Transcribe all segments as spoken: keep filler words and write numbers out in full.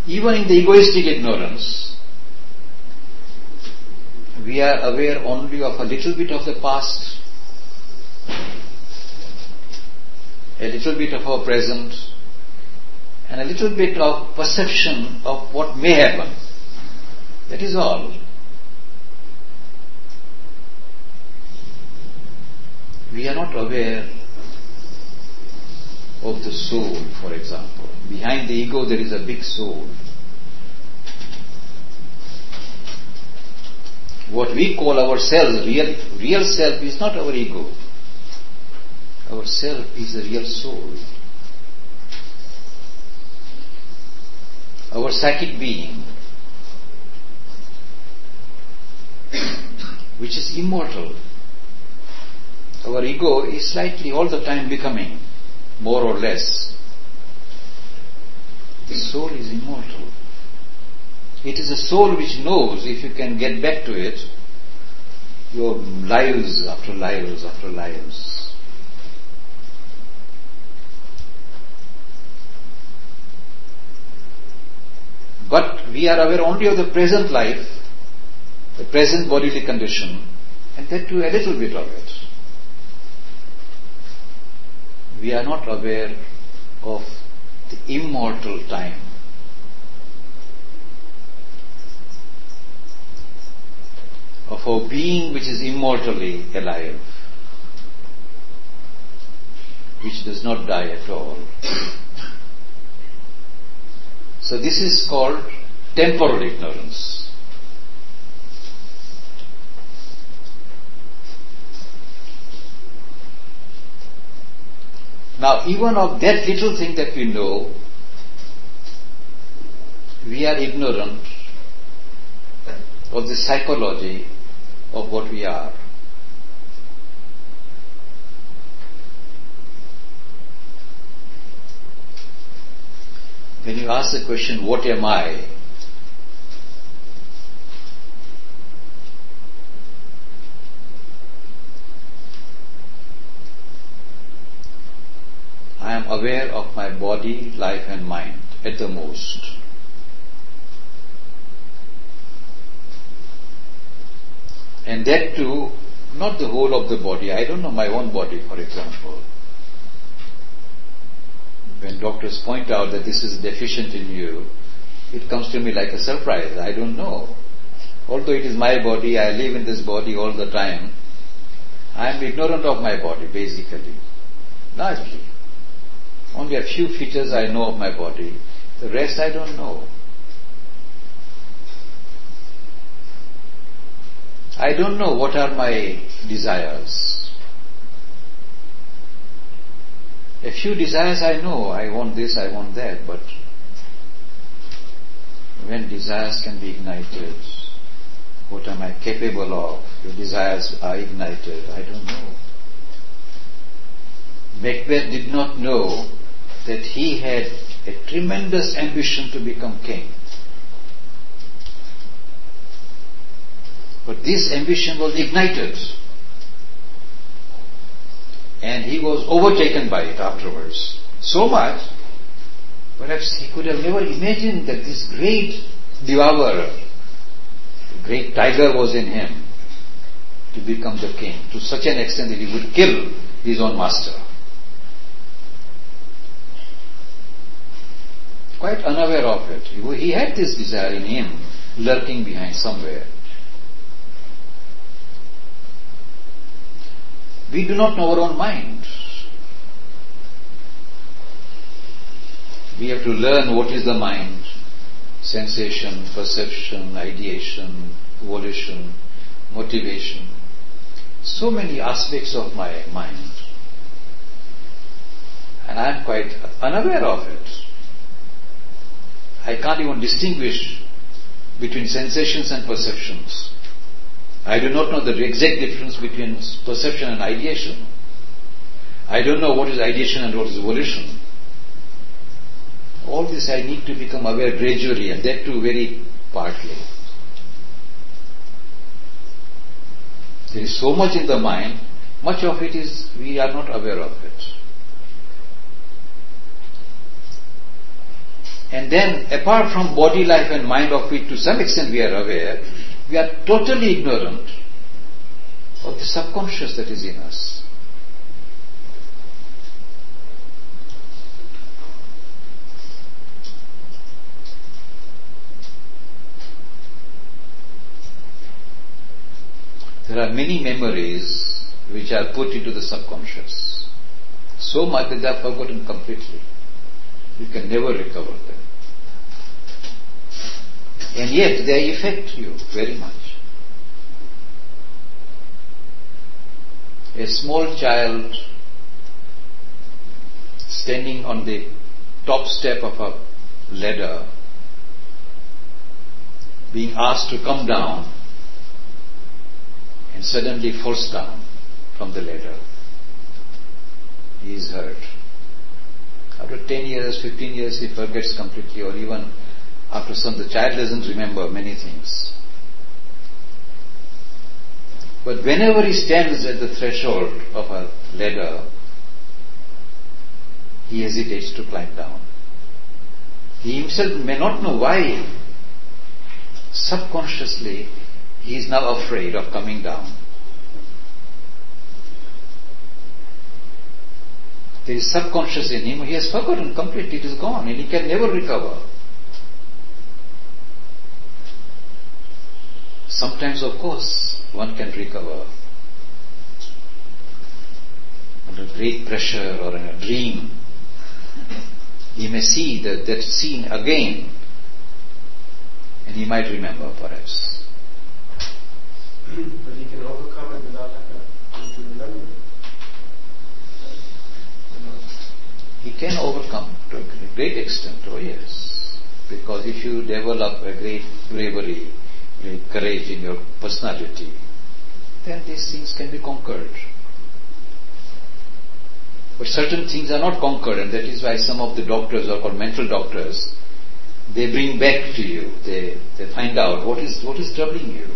Even in the egoistic ignorance, we are aware only of a little bit of the past, a little bit of our present, and a little bit of perception of what may happen. That is all. We are not aware of the soul, for example. Behind the ego there is a big soul. What we call ourselves, real, real self, is not our ego. Our self is the real soul. Our psychic being, which is immortal. Our ego is slightly all the time becoming, more or less. The soul is immortal. It is a soul which knows, if you can get back to it, your lives after lives after lives. But we are aware only of the present life, the present bodily condition, and that too a little bit of it. We are not aware of the immortal time. Of our being which is immortally alive, which does not die at all. So this is called temporal ignorance. Now, even of that little thing that we know, we are ignorant of the psychology of what we are. When you ask the question, what am I? I am aware of my body, life and mind at the most. And that too, not the whole of the body. I don't know my own body, for example. When doctors point out that this is deficient in you, it comes to me like a surprise. I don't know. Although it is my body, I live in this body all the time, I am ignorant of my body, basically. Largely. Only a few features I know of my body. The rest I don't know. I don't know what are my desires. A few desires I know. I want this, I want that. But when desires can be ignited, what am I capable of? Your desires are ignited. I don't know. Macbeth did not know that he had a tremendous ambition to become king. But this ambition was ignited. And he was overtaken by it afterwards. So much, perhaps he could have never imagined that this great devourer, the great tiger was in him to become the king, to such an extent that he would kill his own master. Quite unaware of it. He had this desire in him, lurking behind somewhere. We do not know our own mind. We have to learn what is the mind. Sensation, perception, ideation, volition, motivation. So many aspects of my mind. And I am quite unaware of it. I can't even distinguish between sensations and perceptions. I do not know the exact difference between perception and ideation. I don't know what is ideation and what is volition. All this I need to become aware gradually, and that too very partly. There is so much in the mind, much of it is, we are not aware of it. And then, apart from body life and mind of which to some extent we are aware, we are totally ignorant of the subconscious that is in us. There are many memories which are put into the subconscious. So much that they are forgotten completely. You can never recover them. And yet they affect you very much. A small child standing on the top step of a ladder, being asked to come down, and suddenly falls down from the ladder. He is hurt. After ten years, fifteen years, he forgets completely, or even after some, the child doesn't remember many things. But whenever he stands at the threshold of a ladder, he hesitates to climb down. He himself may not know why. Subconsciously, he is now afraid of coming down. There is subconscious in him. He has forgotten completely. It is gone and he can never recover. Sometimes, of course, one can recover. Under great pressure or in a dream, he may see that, that scene again and he might remember perhaps. But he can overcome it without having to remember it. He can overcome to a great extent, oh yes. Because if you develop a great bravery, great courage in your personality, then these things can be conquered. But certain things are not conquered, and that is why some of the doctors are called mental doctors. They bring back to you, they, they find out what is, what is troubling you.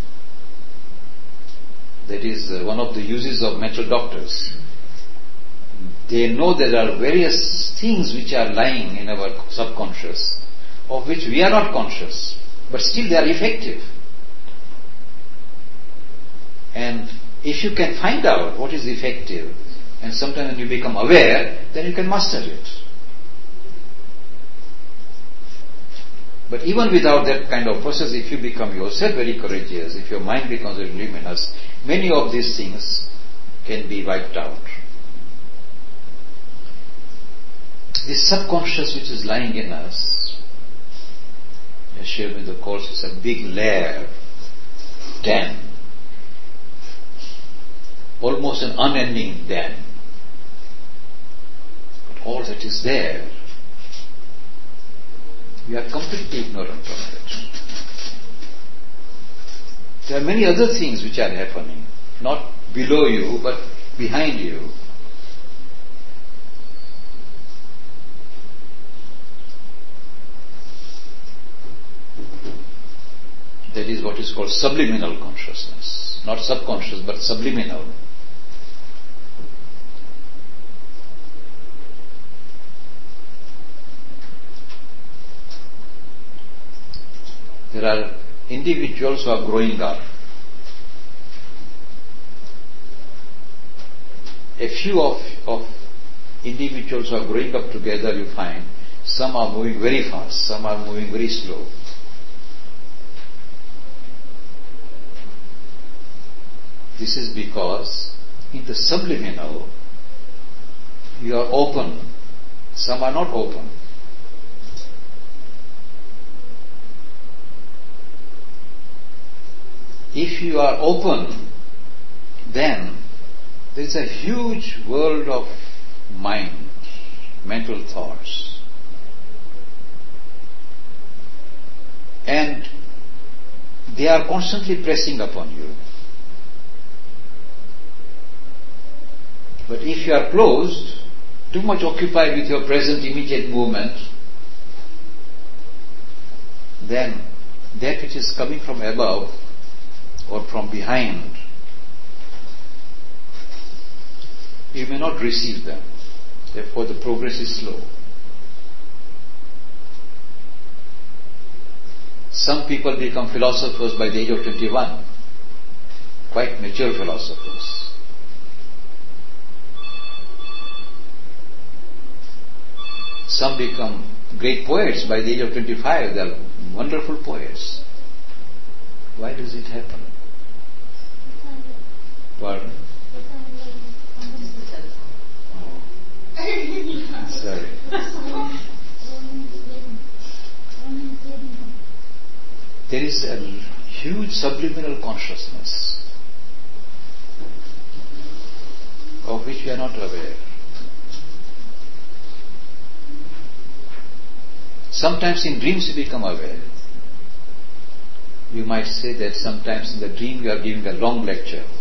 That is uh, one of the uses of mental doctors. They know there are various things which are lying in our subconscious, of which we are not conscious, but still they are effective. And if you can find out what is effective, and sometimes when you become aware, then you can master it. But even without that kind of process, if you become yourself very courageous, if your mind becomes very luminous, many of these things can be wiped out. This subconscious which is lying in us, as shared with the Course, is a big lair, den, almost an unending den. But all that is there, we are completely ignorant of it. There are many other things which are happening, not below you, but behind you. That is what is called subliminal consciousness. Not subconscious, but subliminal. There are individuals who are growing up. A few of, of individuals who are growing up together, you find, some are moving very fast, some are moving very slow. This is because in the subliminal, you are open, some are not open. If you are open, then there is a huge world of mind, mental thoughts. And they are constantly pressing upon you. But if you are closed, too much occupied with your present immediate movement, then that which is coming from above or from behind, you may not receive them. Therefore the progress is slow. Some people become philosophers by the age of twenty-one, quite mature philosophers. Some become great poets by the age of twenty-five. They are wonderful poets. Why does it happen? Pardon? Oh. Sorry. There is a huge subliminal consciousness of which we are not aware. Sometimes in dreams you become aware. You might say that sometimes in the dream you are giving a long lecture.